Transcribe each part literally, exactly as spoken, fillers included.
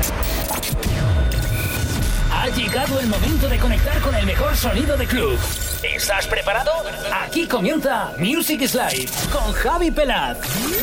Ha llegado el momento de conectar con el mejor sonido de club. ¿Estás preparado? Aquí comienza Music is Live con Javi Pelaz.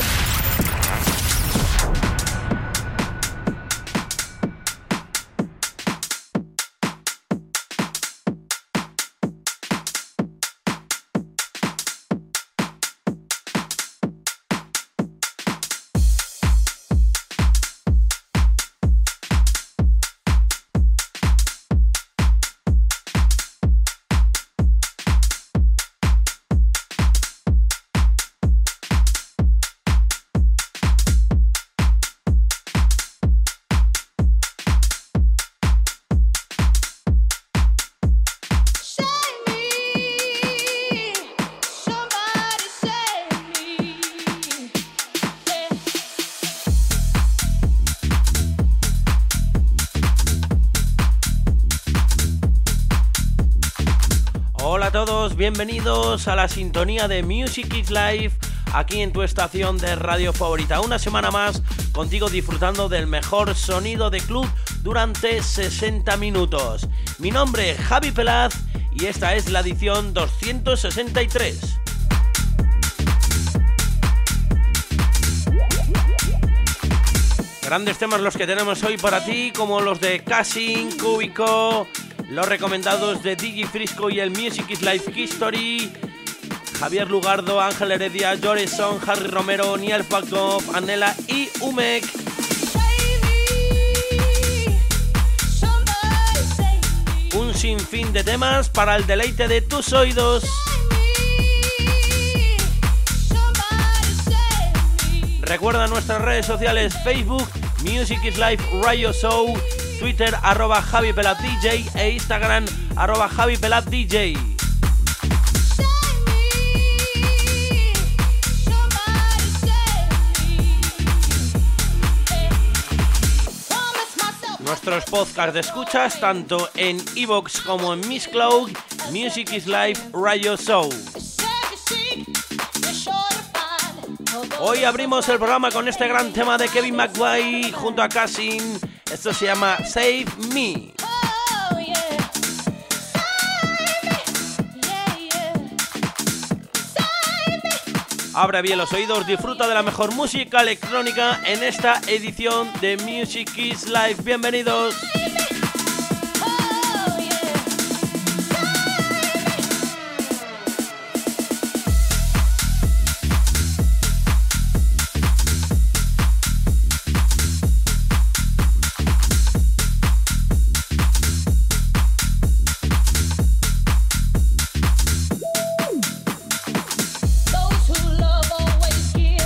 Bienvenidos a la sintonía de Music is Live, aquí en tu estación de radio favorita. Una semana más contigo disfrutando del mejor sonido de club durante sesenta minutos. Mi nombre es Javi Pelaz y esta es la edición doscientos sesenta y tres. Grandes temas los que tenemos hoy para ti, como los de Cassin, Cúbico, los recomendados de Digi Frisco y el Music is Live History, Javier Lugardo, Ángel Heredia, Joreson, Harry Romero, Niel Fakov, Anela y Umek. Un sinfín de temas para el deleite de tus oídos. Recuerda nuestras redes sociales: Facebook, Music is Live Radio Show, Twitter, arroba Javi Pelaz D J e Instagram, arroba Javi Pelaz D J. Nuestros podcasts de escuchas tanto en iVoox como en Miss Cloud, Music is Live Radio Show. Hoy abrimos el programa con este gran tema de Kevin McVeigh junto a Cassin. Esto se llama Save Me. Abre bien los oídos, disfruta de la mejor música electrónica en esta edición de Music is Live. Bienvenidos.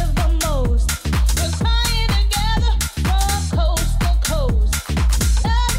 We're crying together from coast to coast.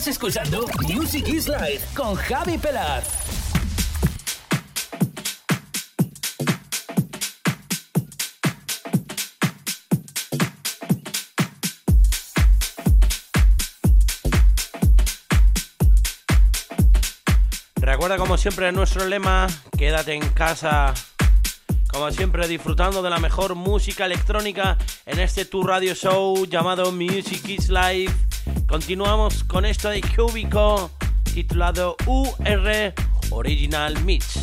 Estás escuchando Music is Life con Javi Pelaz. Recuerda, como siempre, nuestro lema: quédate en casa. Como siempre, disfrutando de la mejor música electrónica en este Tu Radio Show llamado Music is Life. Continuamos con esto de Cubico titulado U R Original Mix.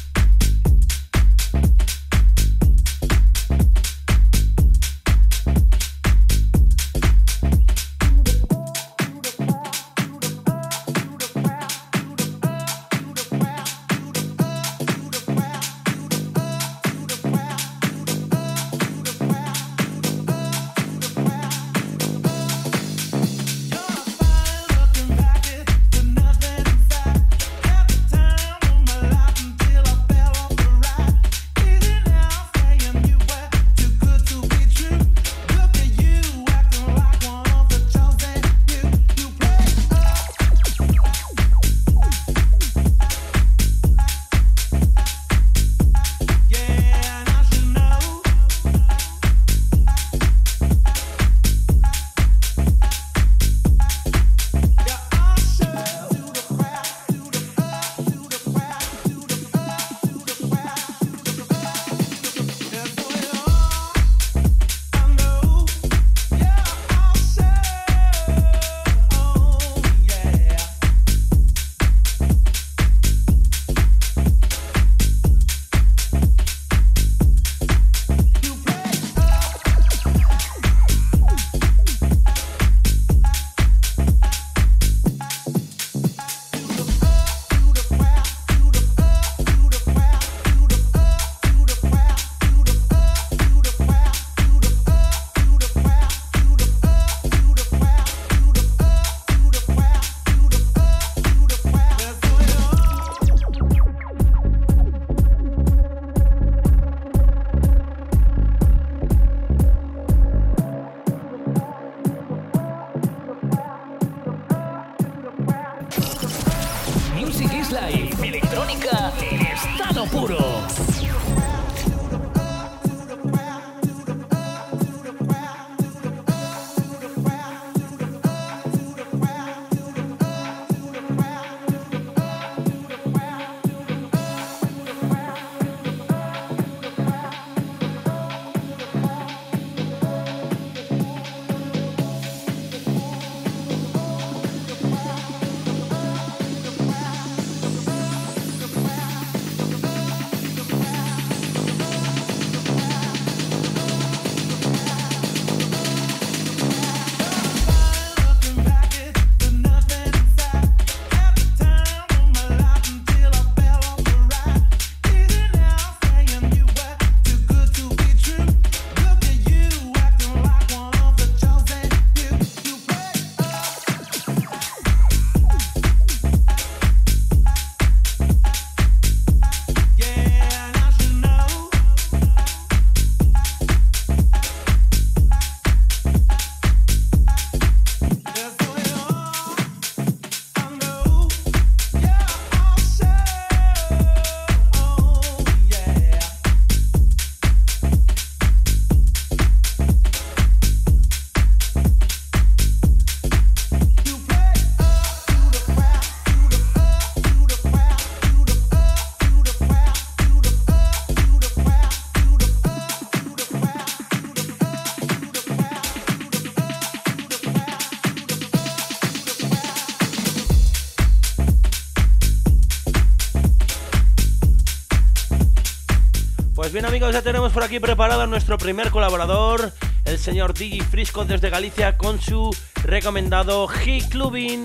Pues bien, amigos, ya tenemos por aquí preparado a nuestro primer colaborador, el señor D J Frisco desde Galicia, con su recomendado Hit Clubbing.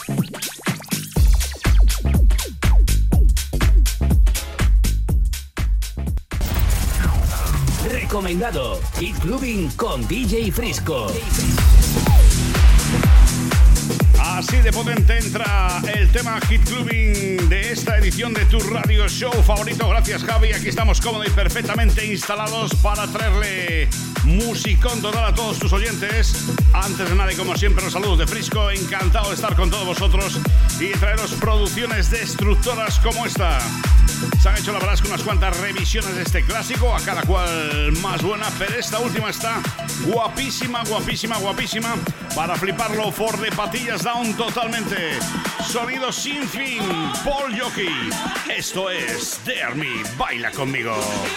Recomendado Hit Clubbing con D J Frisco. Así de potente entra el tema Hit Clubbing de esta edición de tu radio show favorito. Gracias, Javi. Aquí estamos cómodos y perfectamente instalados para traerle musicón total a todos tus oyentes. Antes de nada y como siempre, los saludos de Frisco. Encantado de estar con todos vosotros y traeros producciones destructoras como esta. Se han hecho la verdad es que unas cuantas revisiones de este clásico, a cada cual más buena, pero esta última está guapísima, guapísima, guapísima, para fliparlo for de patillas down totalmente. Sonido sin fin, Paul Yoki. Esto es Dare Me, baila conmigo.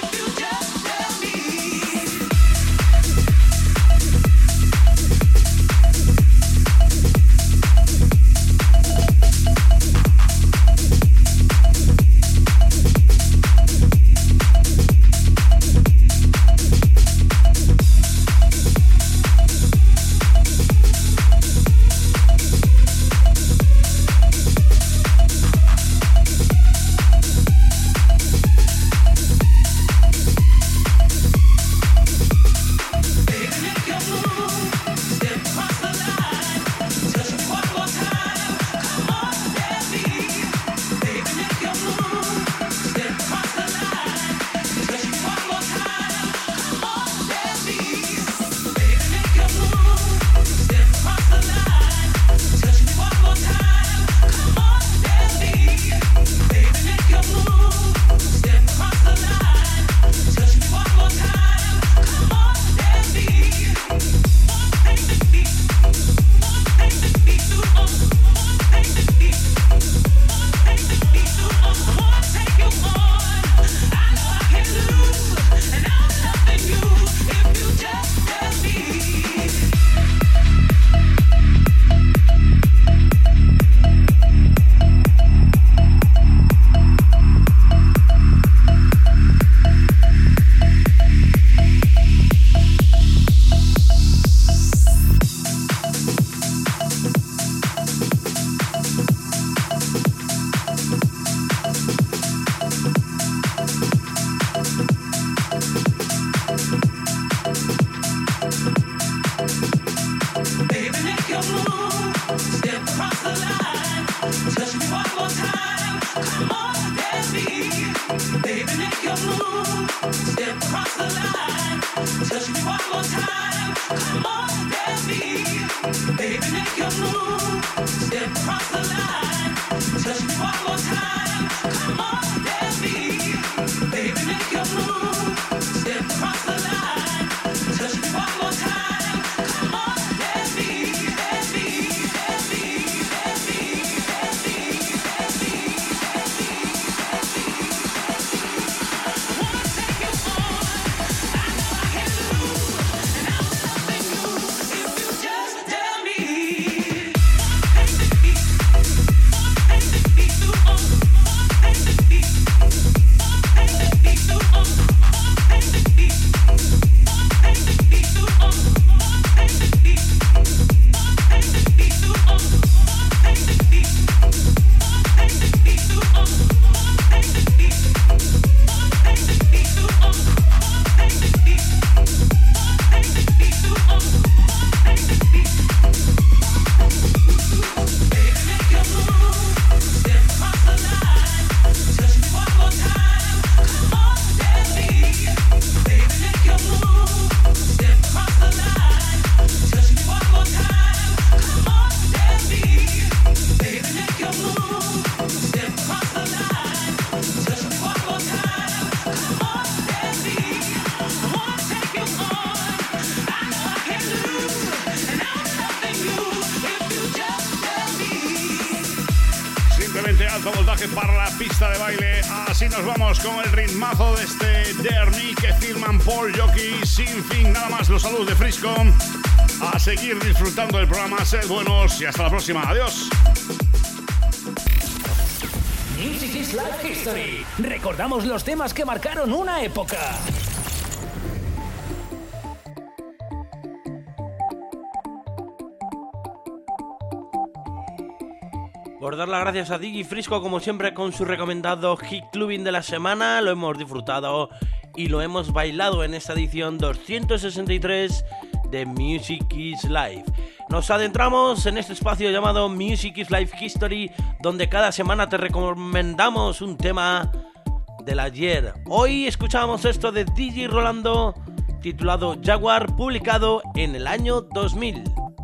Alto voltaje para la pista de baile. Así nos vamos con el ritmazo de este Dare Me que firman Paul Yoki. Sin fin, nada más, los saludos de Frisco. A seguir disfrutando del programa, sed buenos y hasta la próxima. Adiós. Music is Life History. Recordamos los temas que marcaron una época. Por dar las gracias a Diggy Frisco, como siempre, con su recomendado Hit Clubbing de la semana. Lo hemos disfrutado y lo hemos bailado en esta edición doscientos sesenta y tres de Music is Life. Nos adentramos en este espacio llamado Music is Life History, donde cada semana te recomendamos un tema del ayer. Hoy escuchamos esto de D J Rolando, titulado Jaguar, publicado en el año dos mil.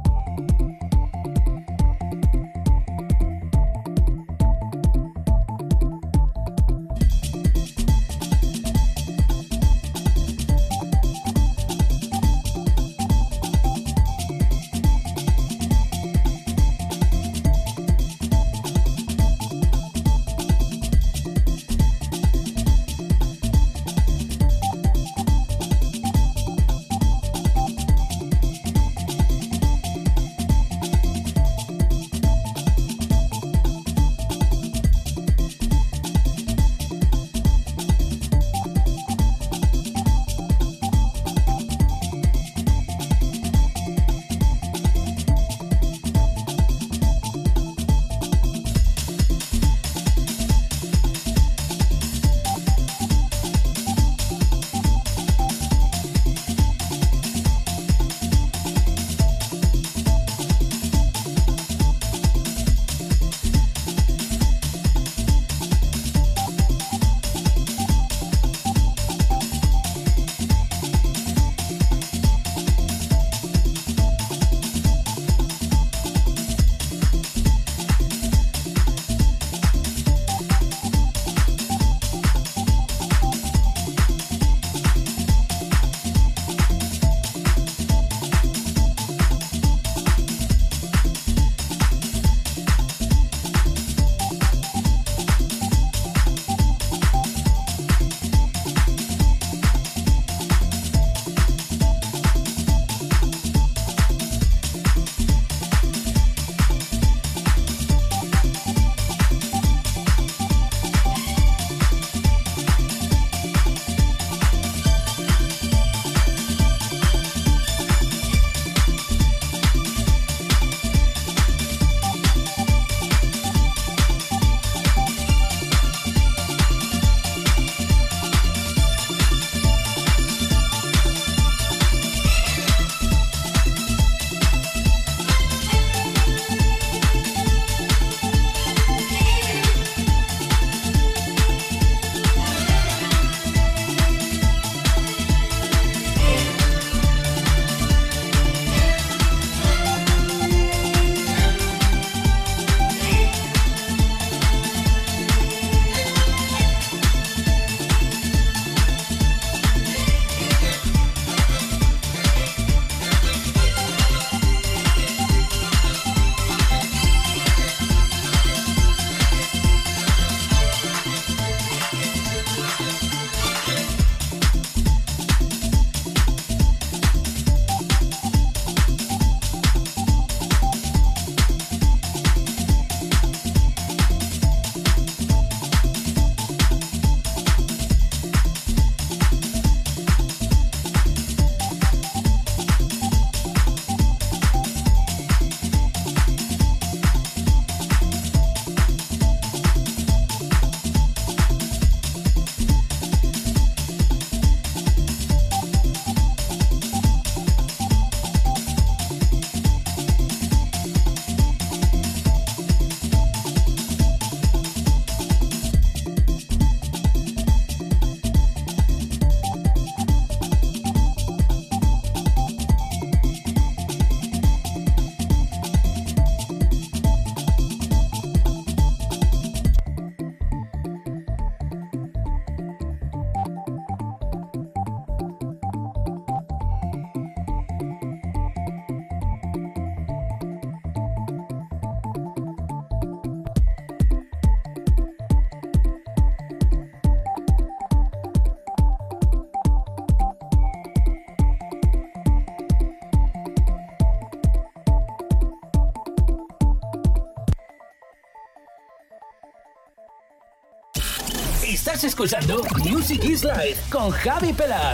Estás escuchando Music is Life con Javi Pelaz.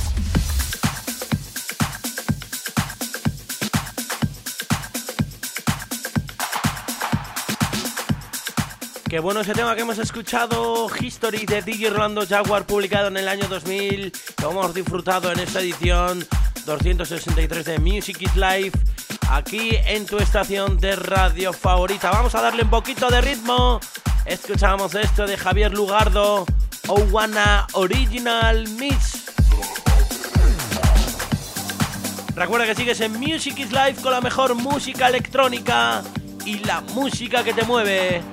Qué bueno ese tema que hemos escuchado, History de D J Rolando Jaguar, publicado en el año dos mil. Lo hemos disfrutado en esta edición doscientos sesenta y tres de Music is Life. aquí en tu estación de radio favorita. Vamos a darle un poquito de ritmo. Escuchamos esto de Javier Lugardo, Owana Original Mix. Recuerda que sigues en Music is Life con la mejor música electrónica y la música que te mueve.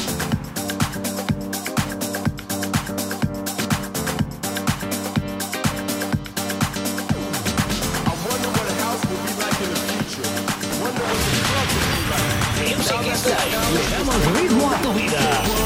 Music is Life, le damos ritmo a tu vida.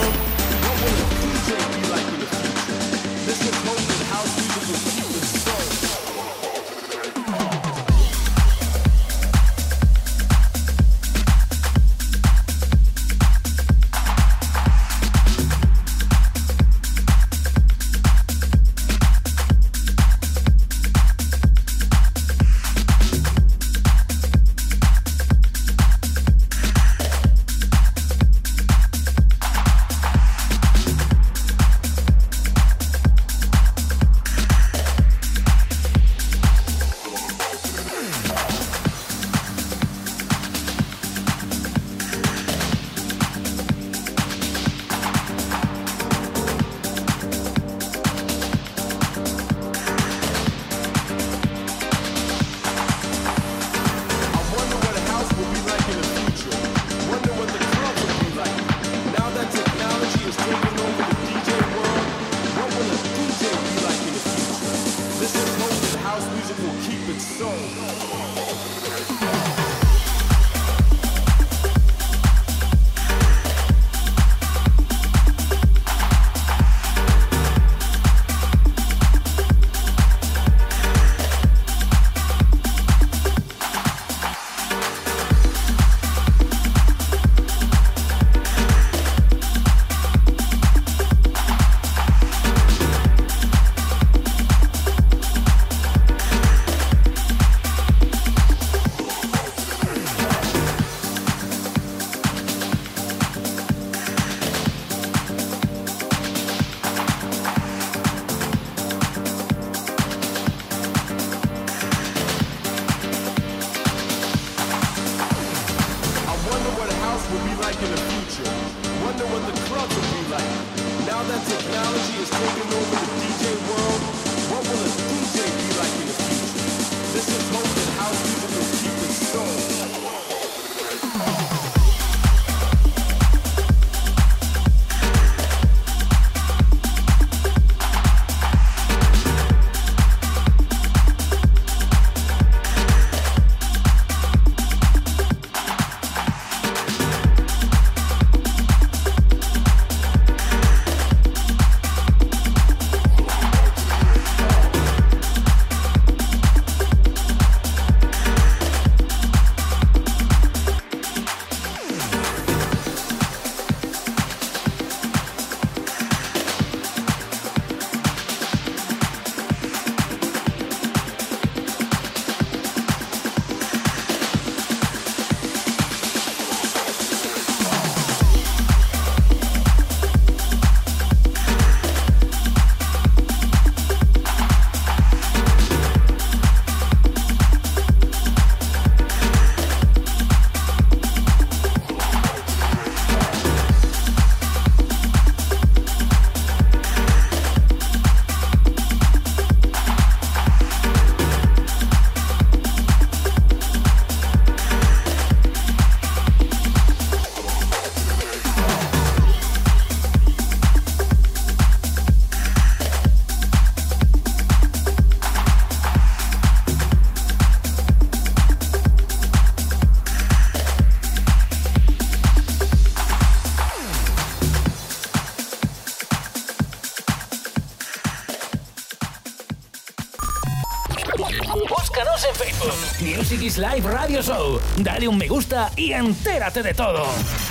Búscanos en Facebook. Music is Live Radio Show. Dale un me gusta y entérate de todo.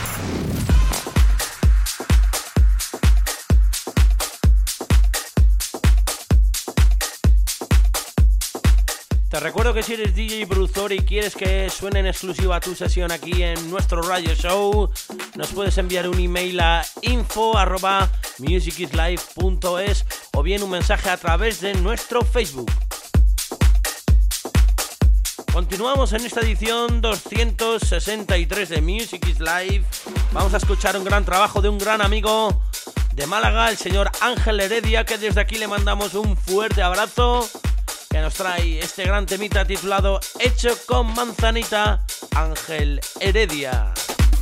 Te recuerdo que si eres D J productor y quieres que suene en exclusiva tu sesión aquí en nuestro radio show, nos puedes enviar un email a info arroba musicislive punto es o bien un mensaje a través de nuestro Facebook. Continuamos en esta edición doscientos sesenta y tres de Music is Live. Vamos a escuchar un gran trabajo de un gran amigo de Málaga, el señor Ángel Heredia, que desde aquí le mandamos un fuerte abrazo, que nos trae este gran temita titulado Hecho con Manzanita, Ángel Heredia.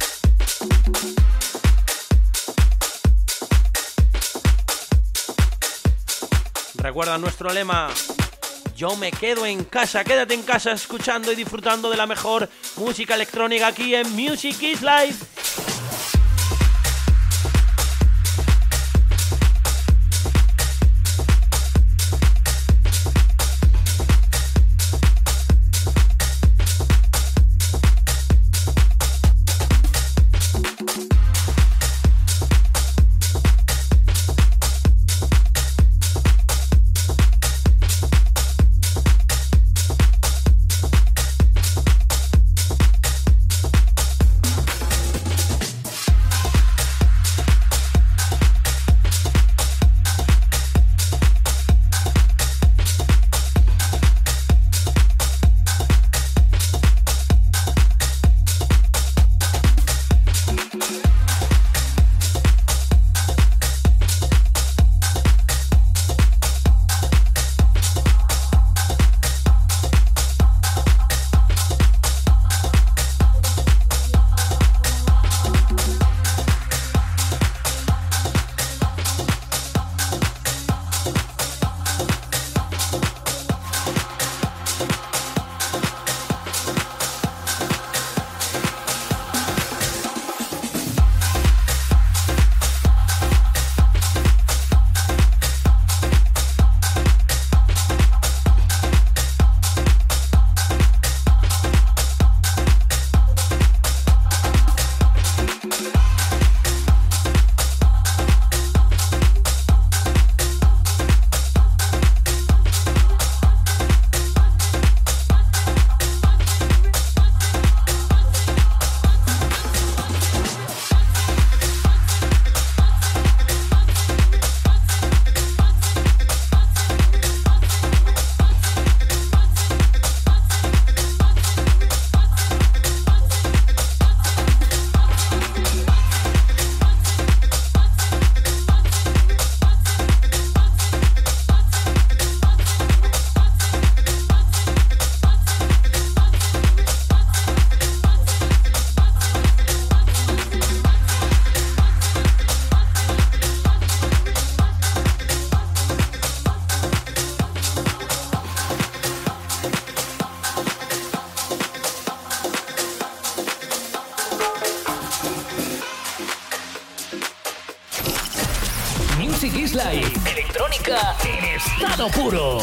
Recuerda nuestro lema: yo me quedo en casa. Quédate en casa escuchando y disfrutando de la mejor música electrónica aquí en Music is Live. Music is Live. Electrónica en estado puro.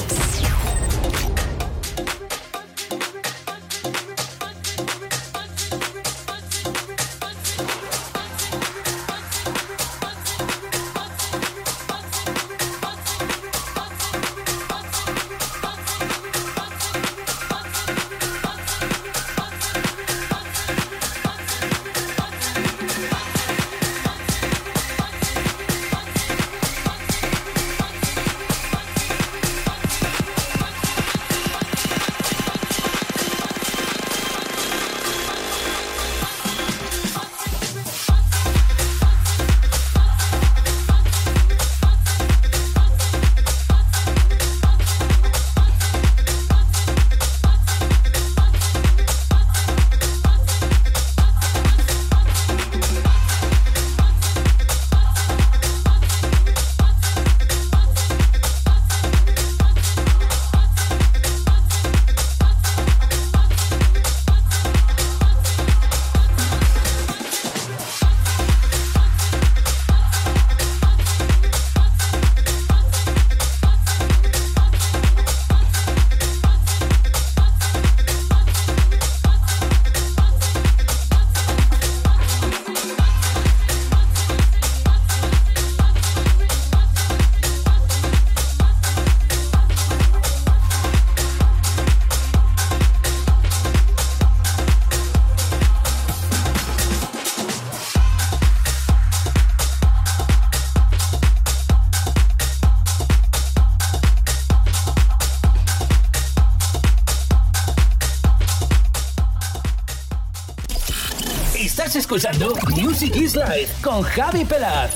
Estás escuchando Music is Life con Javi Pelaz.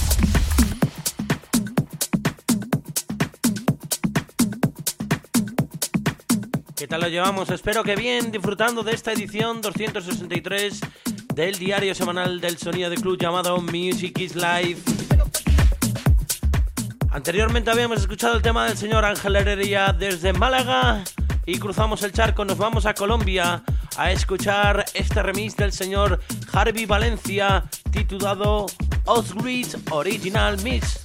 ¿Qué tal lo llevamos? Espero que bien, disfrutando de esta edición doscientos sesenta y tres del diario semanal del sonido de club llamado Music is Life. Anteriormente habíamos escuchado el tema del señor Ángel Heredia desde Málaga y cruzamos el charco, nos vamos a Colombia a escuchar este remix del señor Harvey Valencia titulado Osgrid Original Mix.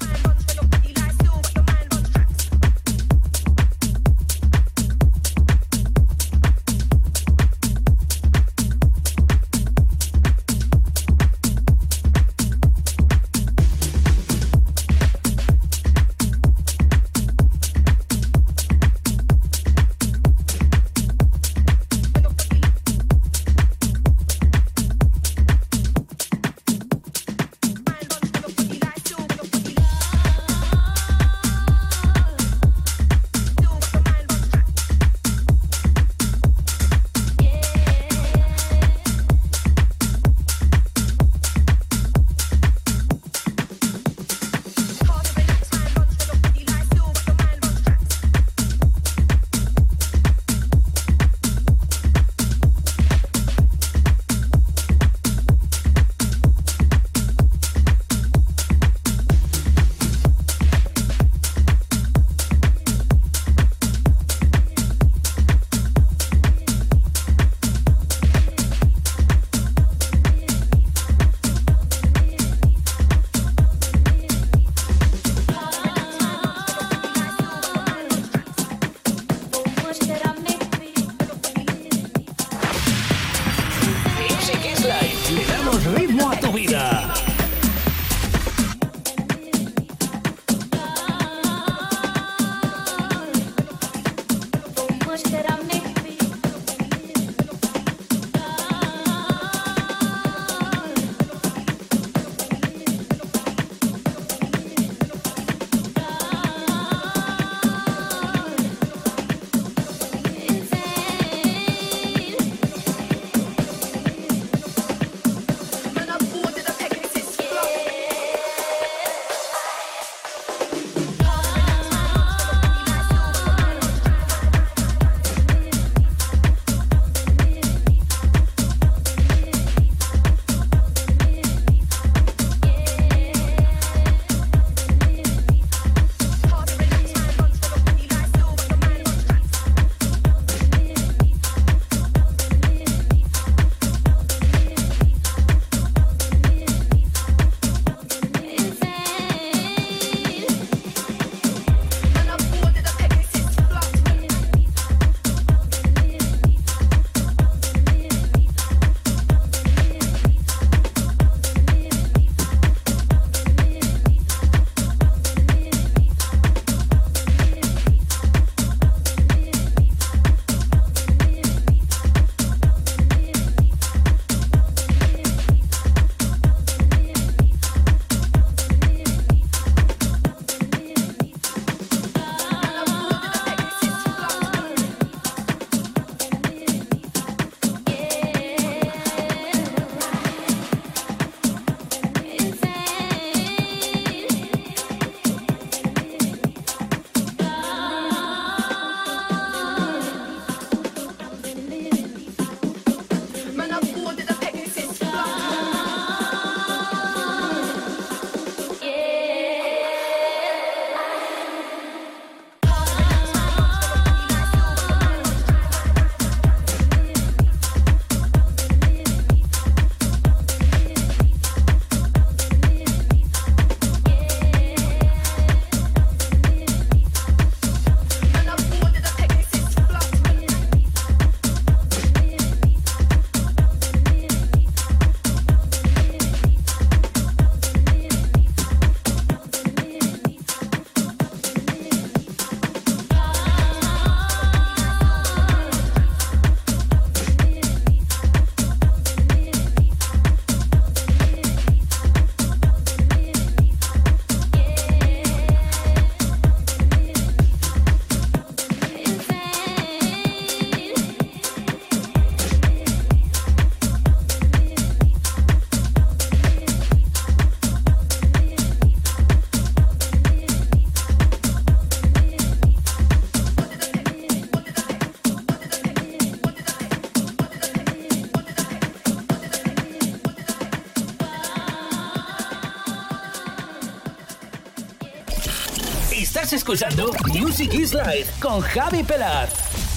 Estás escuchando Music is Life con Javi Pelaz.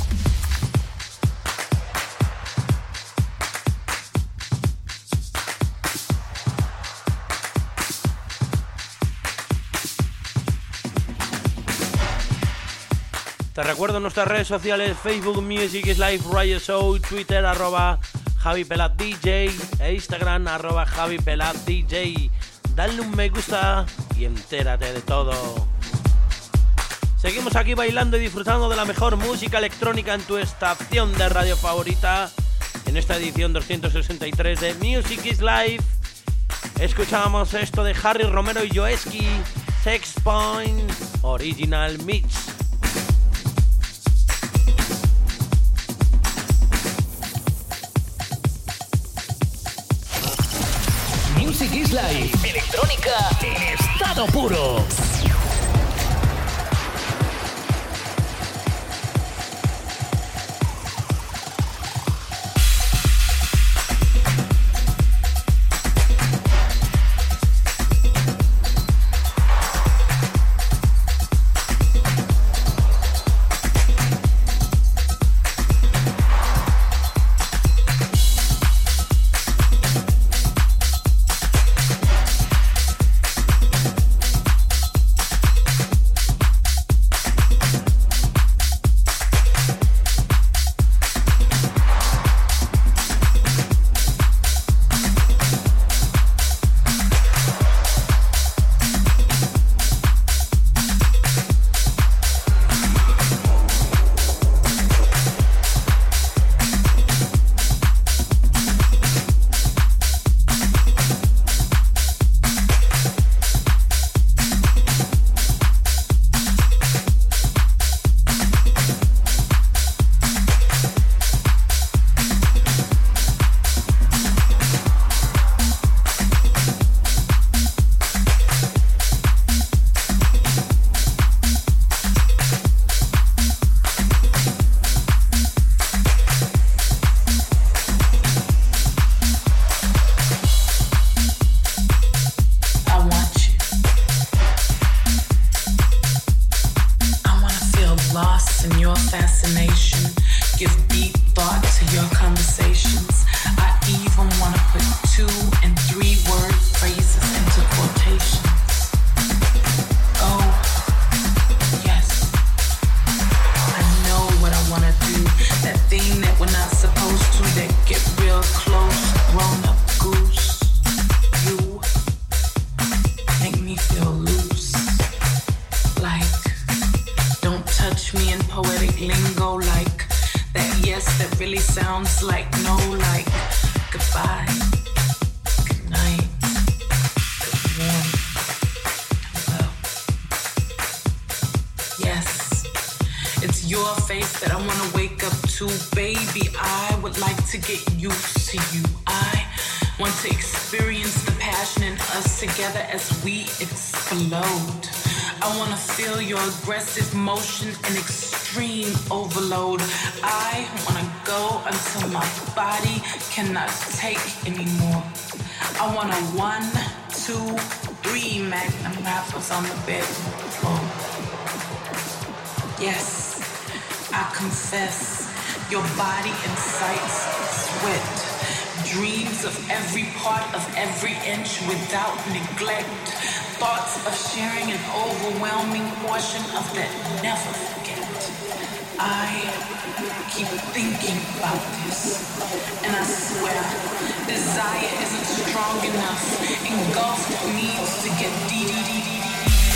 Te recuerdo nuestras redes sociales: Facebook Music is Life Radio Show, Twitter arroba Javi Pelaz D J e Instagram arroba Javi Pelaz D J. Dale un me gusta y entérate de todo. Seguimos aquí bailando y disfrutando de la mejor música electrónica en tu estación de radio favorita. En esta edición doscientos sesenta y tres de Music is Life escuchábamos esto de Harry Romero y Joeski, Sex Point Original Mix. Music is Life, electrónica en estado puro. Aggressive motion and extreme overload. I wanna go until my body cannot take anymore. I want a one, two, three magnum wrappers on the bedroom floor. Yes, I confess, your body incites sweat. Dreams of every part of every inch without neglect. Thoughts of sharing an overwhelming portion of that never forget. I keep thinking about this, and I swear, desire isn't strong enough. Engulfed needs to get D D D D D.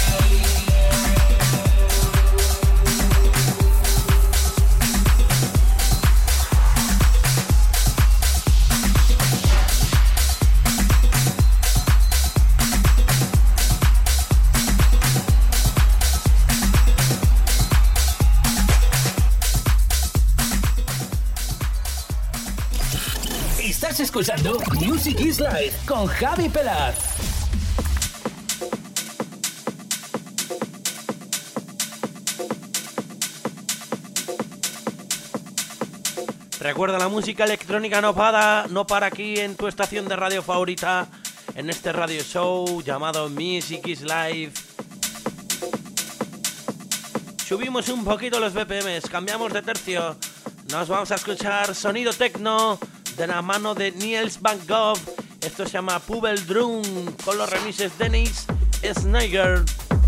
Estás escuchando Music is Life con Javi Pelaz. Recuerda, la música electrónica no para, no para aquí en tu estación de radio favorita, en este radio show llamado Music is Life. subimos un poquito los B P Ms, cambiamos de tercio. Nos vamos a escuchar sonido techno de la mano de Niels Van Gogh. Esto se llama Pubel Drum con los remixes Dennis Snyder.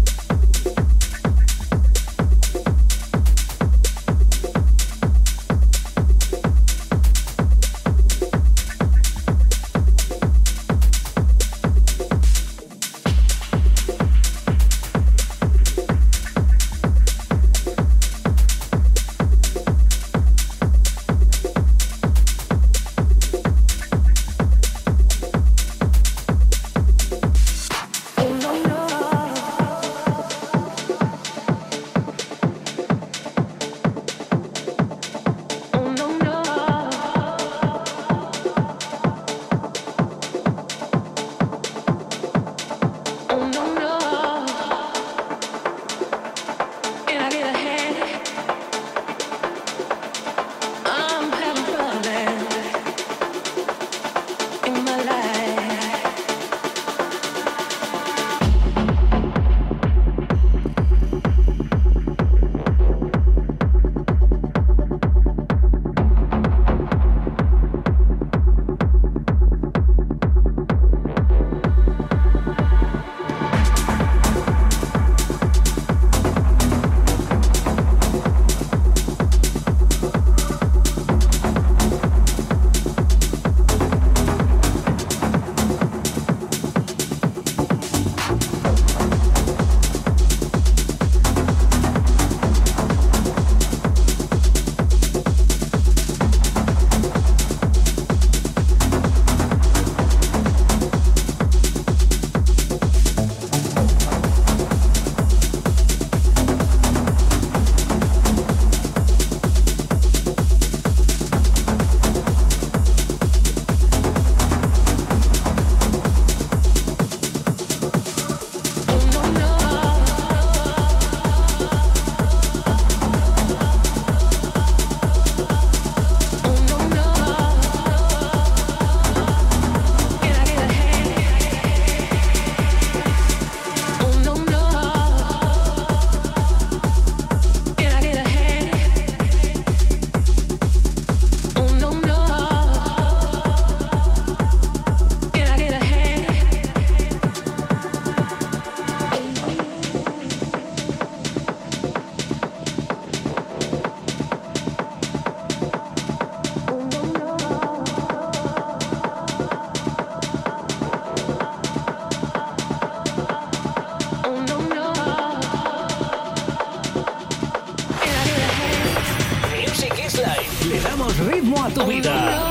Ritmo a tu vida.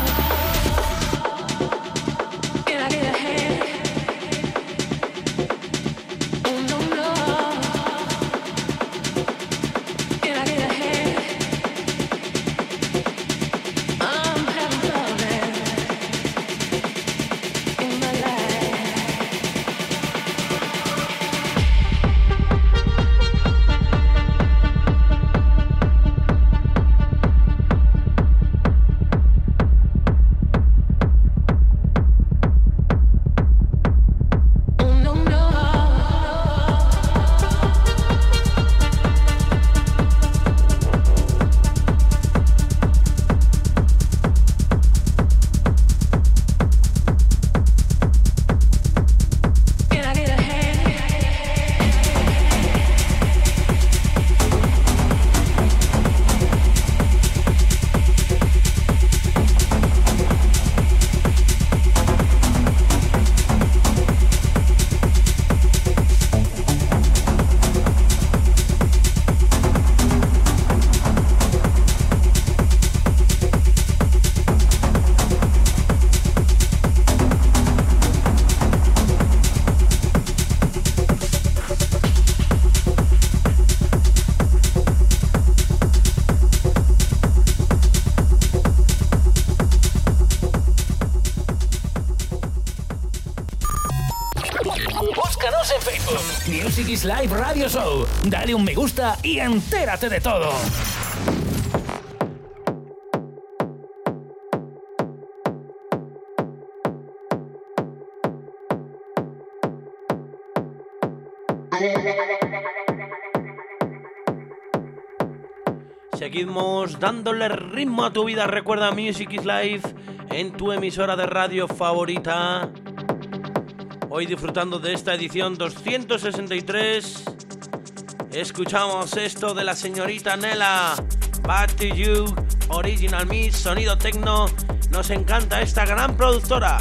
Búscanos en Facebook. Music is Live Radio Show. Dale un me gusta y entérate de todo. Seguimos dándole ritmo a tu vida. Recuerda, Music is Life en tu emisora de radio favorita. Hoy disfrutando de esta edición doscientos sesenta y tres. Escuchamos esto de la señorita Nella, Back to You, Original Mix, sonido techno. Nos encanta esta gran productora.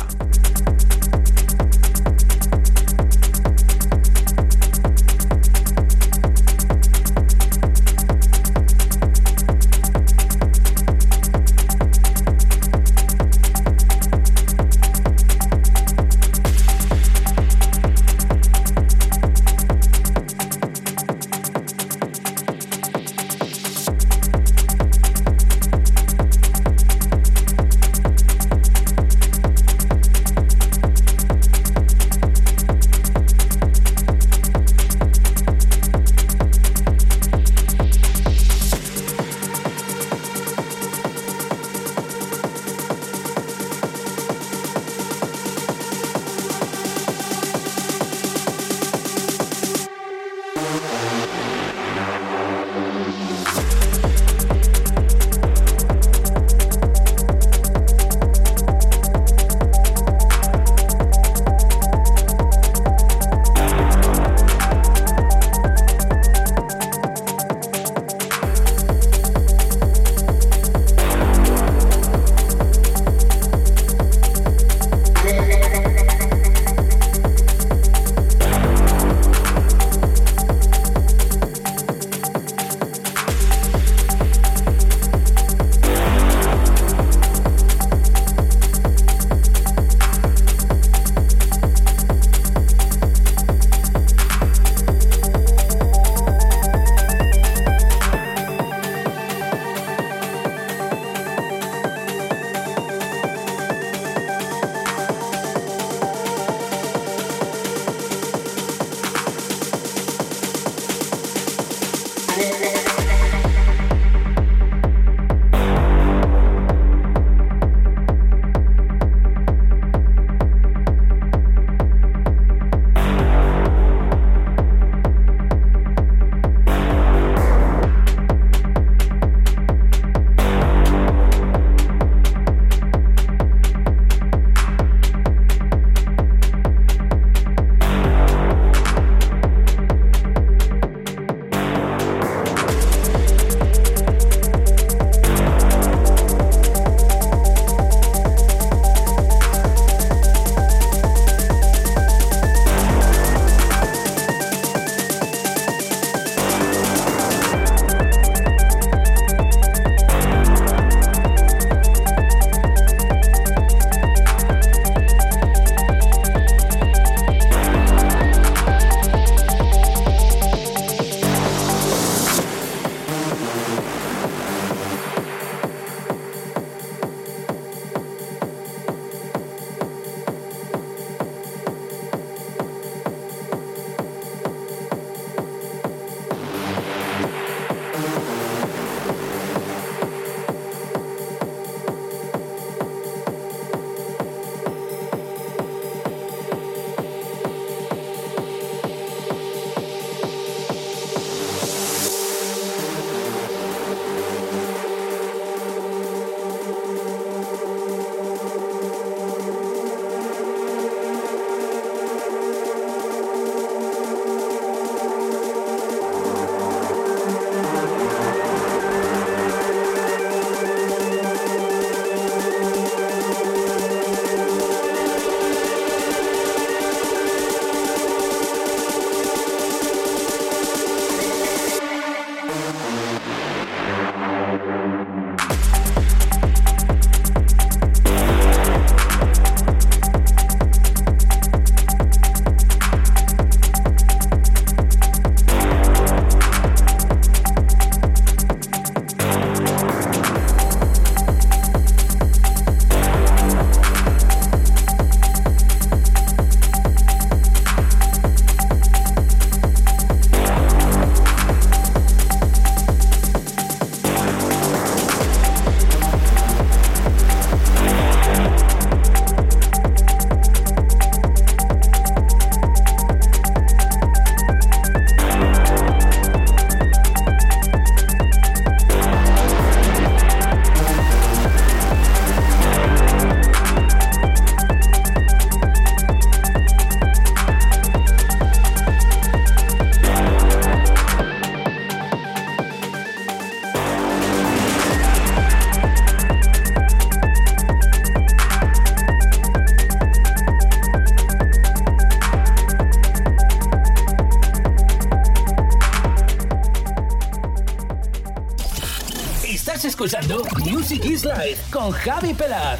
escuchando Music is Life con Javi Pelaz.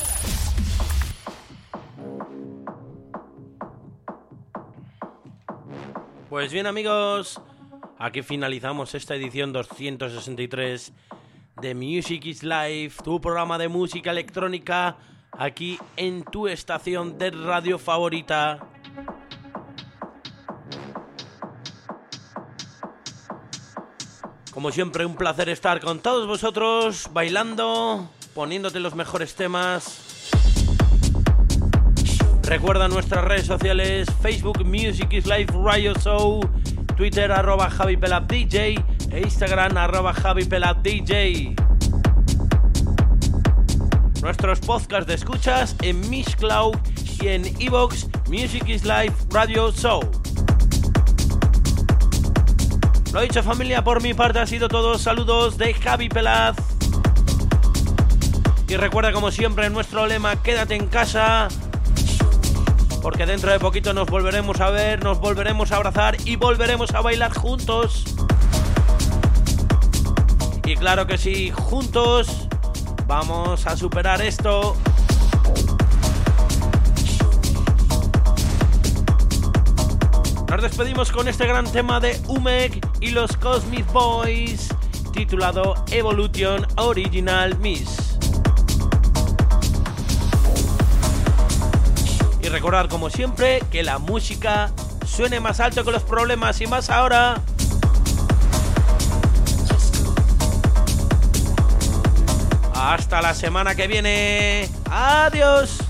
Pues bien, amigos, aquí finalizamos esta edición doscientos sesenta y tres de Music is Life, tu programa de música electrónica, aquí en tu estación de radio favorita. Como siempre, un placer estar con todos vosotros, bailando, poniéndote los mejores temas. Recuerda nuestras redes sociales: Facebook Music is Life Radio Show, Twitter arroba Javi Pelaz D J e Instagram arroba Javi Pelaz D J. Nuestros podcasts de escuchas en Mixcloud y en iVoox Music is Life Radio Show. Lo dicho, familia, por mi parte ha sido todo. Saludos de Javi Pelaz. Y recuerda, como siempre, nuestro lema: quédate en casa, porque dentro de poquito nos volveremos a ver, nos volveremos a abrazar y volveremos a bailar juntos. Y claro que sí, juntos vamos a superar esto. Nos despedimos con este gran tema de Umek y los Cosmic Boys, titulado Evolution Original Mix. Y recordar, como siempre, que la música suene más alto que los problemas. Y más ahora. Hasta la semana que viene. Adiós.